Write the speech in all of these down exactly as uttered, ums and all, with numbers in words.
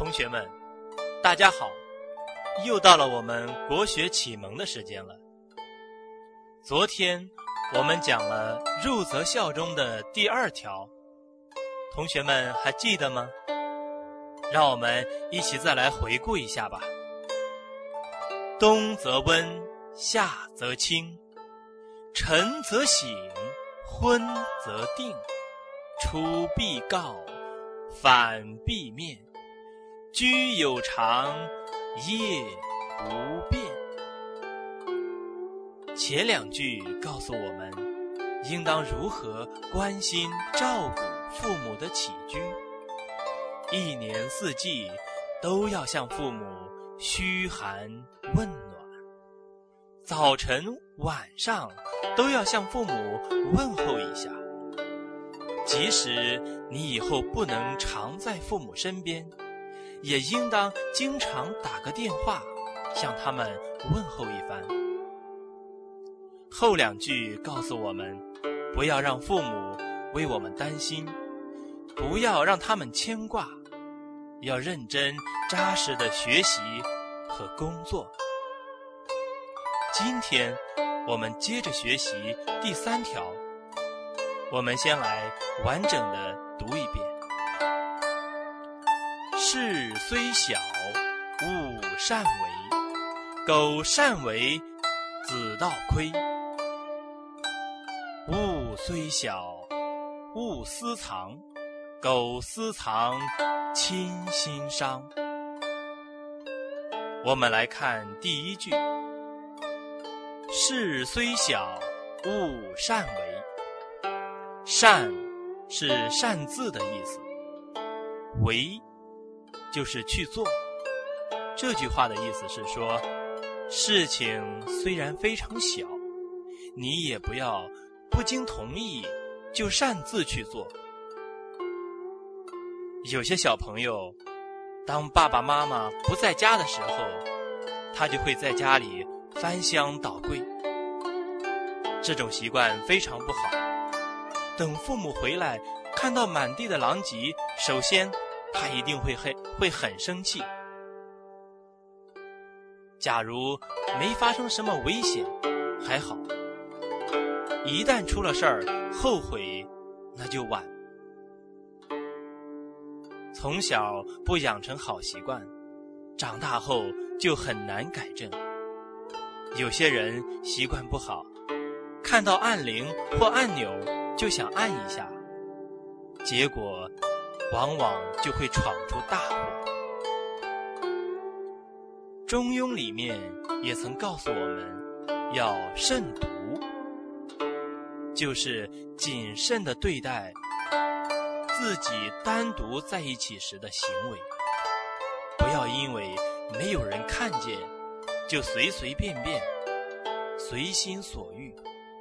同学们，大家好，又到了我们国学启蒙的时间了。昨天我们讲了入则孝中的第二条，同学们还记得吗？让我们一起再来回顾一下吧。冬则温，夏则清，晨则省，昏则定，出必告，反必面，居有常，业不变。前两句告诉我们应当如何关心照顾父母的起居，一年四季都要向父母嘘寒问暖，早晨晚上都要向父母问候一下。即使你以后不能常在父母身边，也应当经常打个电话向他们问候一番。后两句告诉我们，不要让父母为我们担心，不要让他们牵挂，要认真扎实的学习和工作。今天我们接着学习第三条，我们先来完整的读一遍。事虽小，勿擅为，苟擅为，子道亏。物虽小，勿私藏，苟私藏，亲心伤。我们来看第一句，事虽小，勿擅为。擅是擅自的意思，为就是去做。这句话的意思是说，事情虽然非常小，你也不要不经同意就擅自去做。有些小朋友，当爸爸妈妈不在家的时候，他就会在家里翻箱倒柜。这种习惯非常不好。等父母回来，看到满地的狼藉，首先他一定会很会很生气。假如没发生什么危险，还好；一旦出了事儿，后悔那就晚。从小不养成好习惯，长大后就很难改正。有些人习惯不好，看到按铃或按钮就想按一下，结果往往就会闯出大祸。中庸里面也曾告诉我们要慎独，就是谨慎地对待自己单独在一起时的行为，不要因为没有人看见就随随便便随心所欲。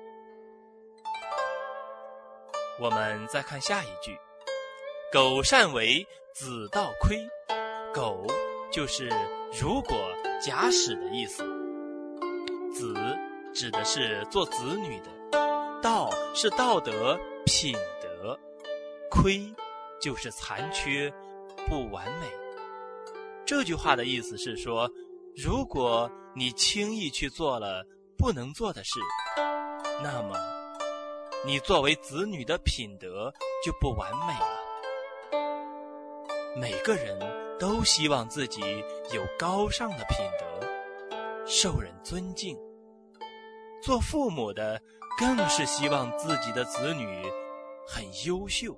我们再看下一句，苟擅为，子道亏。苟就是如果假使的意思，子指的是做子女的，道是道德品德，亏就是残缺不完美。这句话的意思是说，如果你轻易去做了不能做的事，那么你作为子女的品德就不完美了。每个人都希望自己有高尚的品德，受人尊敬。做父母的更是希望自己的子女很优秀，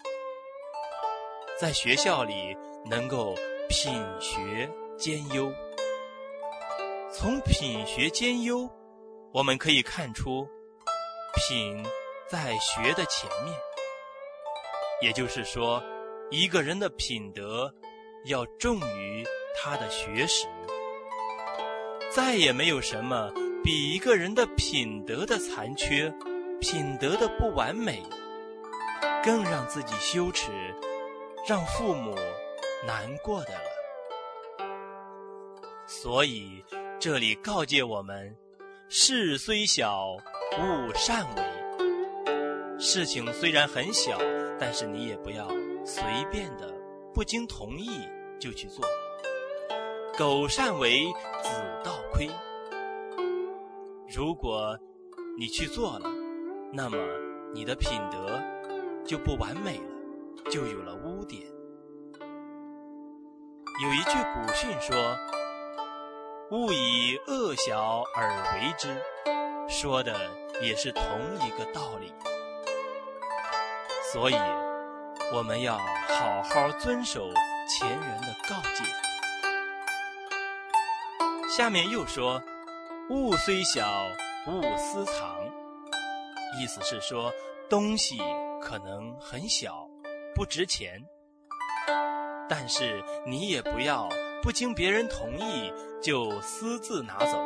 在学校里能够品学兼优。从品学兼优，我们可以看出品在学的前面，也就是说，一个人的品德要重于他的学识。再也没有什么比一个人的品德的残缺，品德的不完美，更让自己羞耻，让父母难过的了。所以这里告诫我们，事虽小，勿擅为。事情虽然很小，但是你也不要随便的不经同意就去做。苟善为，子道亏。如果你去做了，那么你的品德就不完美了，就有了污点。有一句古训说，勿以恶小而为之，说的也是同一个道理。所以我们要好好遵守前人的告诫。下面又说，物虽小，勿私藏。意思是说，东西可能很小，不值钱，但是你也不要不经别人同意就私自拿走。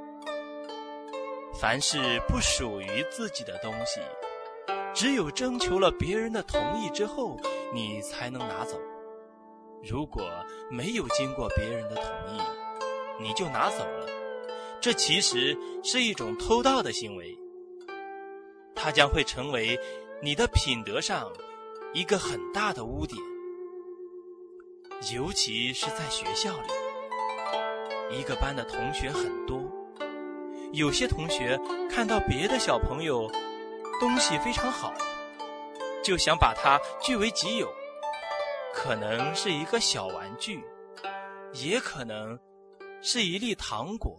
凡是不属于自己的东西，只有征求了别人的同意之后，你才能拿走。如果没有经过别人的同意，你就拿走了，这其实是一种偷盗的行为，它将会成为你的品德上一个很大的污点。尤其是在学校里，一个班的同学很多，有些同学看到别的小朋友东西非常好，就想把它据为己有，可能是一个小玩具，也可能是一粒糖果。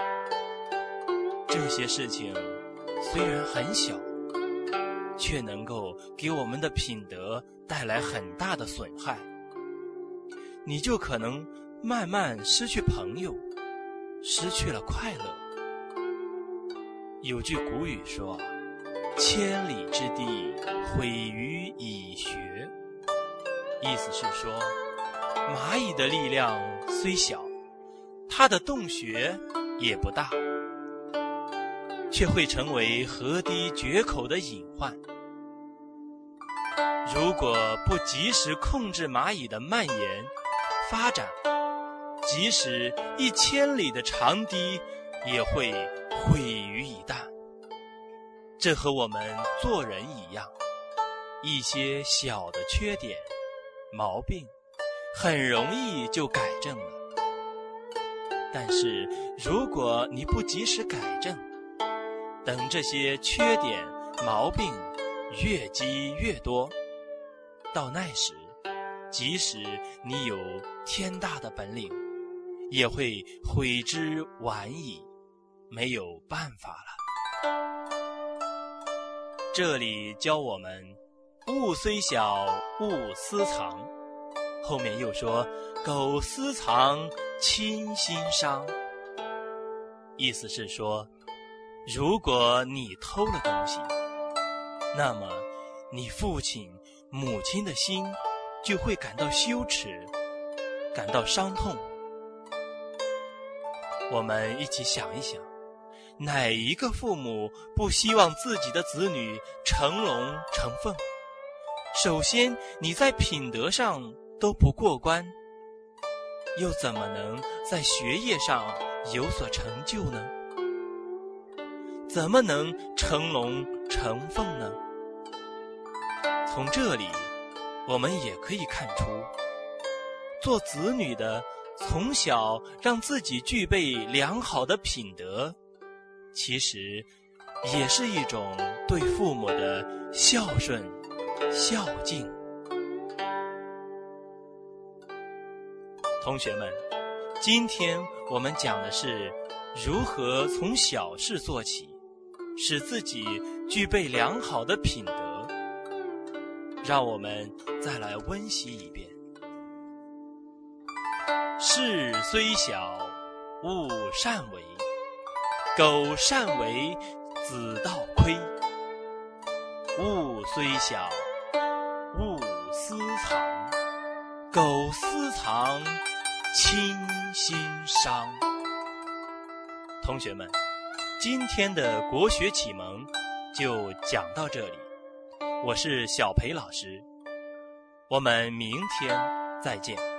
这些事情虽然很小，却能够给我们的品德带来很大的损害。你就可能慢慢失去朋友，失去了快乐。有句古语说，千里之地毁于蚁穴。意思是说，蚂蚁的力量虽小，它的洞穴也不大，却会成为河堤决口的隐患。如果不及时控制蚂蚁的蔓延发展，即使一千里的长堤也会毁于一旦。这和我们做人一样，一些小的缺点毛病很容易就改正了，但是如果你不及时改正，等这些缺点毛病越积越多，到那时即使你有天大的本领，也会悔之晚矣，没有办法了。这里教我们物虽小，勿私藏。后面又说，苟私藏，亲心伤。意思是说，如果你偷了东西，那么你父亲母亲的心就会感到羞耻，感到伤痛。我们一起想一想，哪一个父母不希望自己的子女成龙成凤？首先你在品德上都不过关，又怎么能在学业上有所成就呢？怎么能成龙成凤呢？从这里我们也可以看出，做子女的从小让自己具备良好的品德，其实也是一种对父母的孝顺孝敬。同学们，今天我们讲的是如何从小事做起，使自己具备良好的品德。让我们再来温习一遍。事虽小，勿擅为，苟擅为，子道亏。物虽小，勿私藏，苟私藏，亲心伤。同学们，今天的国学启蒙就讲到这里，我是小裴老师，我们明天再见。